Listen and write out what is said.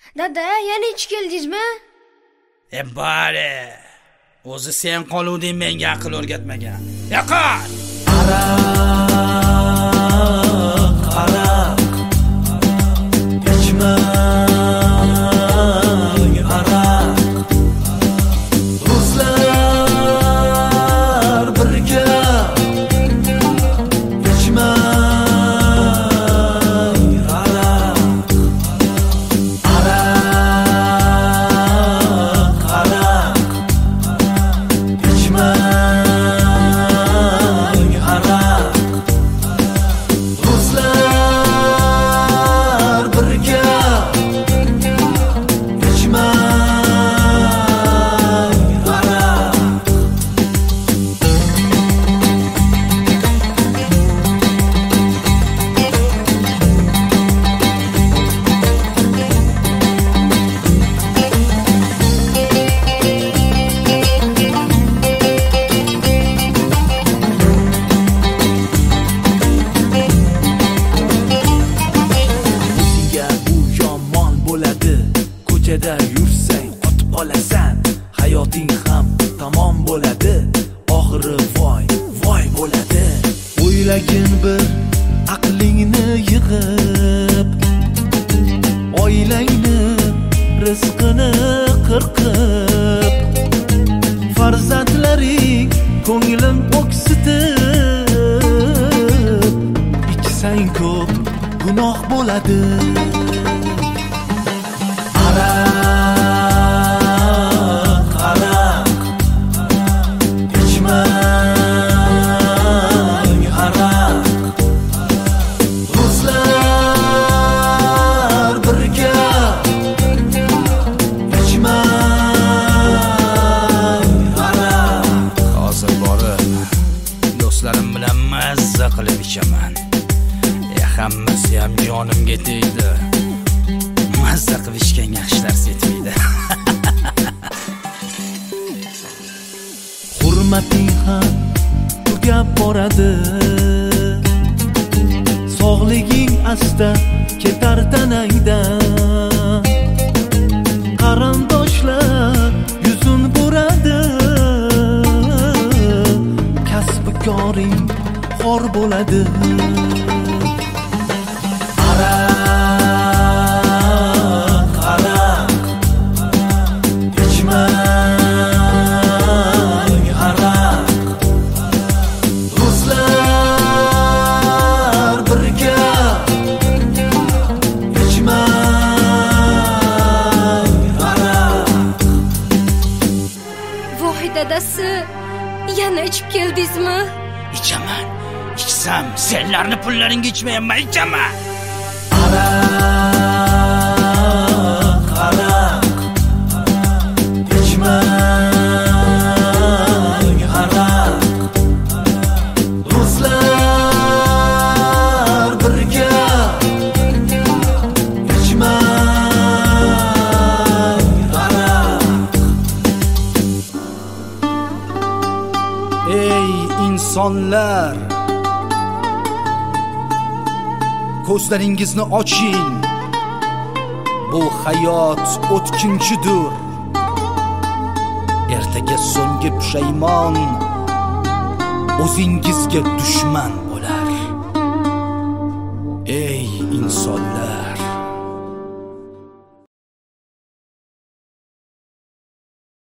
Dada, yana ichib keldingizmi? Bari. O'zi sen qoluvding, menga aql o'rgatmagan. Yo'qol. Aroq ichmang aroq. Do'stlar birga ichmang aroq. Aroq ichmang aroq. Do'stlar birga ichmang aroq. Senga u yomon bo'ladi, ko'chada yursang otib olasan. Hayoting ham tamom bo'ladi, oxiri voy voy bo'ladi. O'ylagin bir aqlingni yig'ib, oilangni rizqini qirqib, farzandlaring ko'nglim o'ksitib, ichsang ko'p gunoh bo'ladi. Aroq ichmang aroq. Do'stlar birga ichmang aroq. Hozir borib do'stlarim bilan mazza qilib ichaman. Hammasi ham jonimga tegdi. Mazza qilib ichgan yaxshi dars etmaydi. Hurmating ham tugab boradi. Sog'liging asta ketar tanangdan. Qarindoshlar yuzun buradi. Kasb-koring xor bo'ladi. Aroq ichmang aroq. Do'stlar birga ichmang aroq. Voy dadasi, yana ichib keldingizmi? Ichaman. Ichsam, senlarni pullaringga ichmayman, ichaman. Aroq ichmang aroq. Do'stlar birga ichmang aroq. Ey insonlar, ko'zlaringizni oching. Bu hayot o'tkinchidir. Ertaga so'nggi pushaymon o'zingizga dushman bo'lar. Ey insonlar,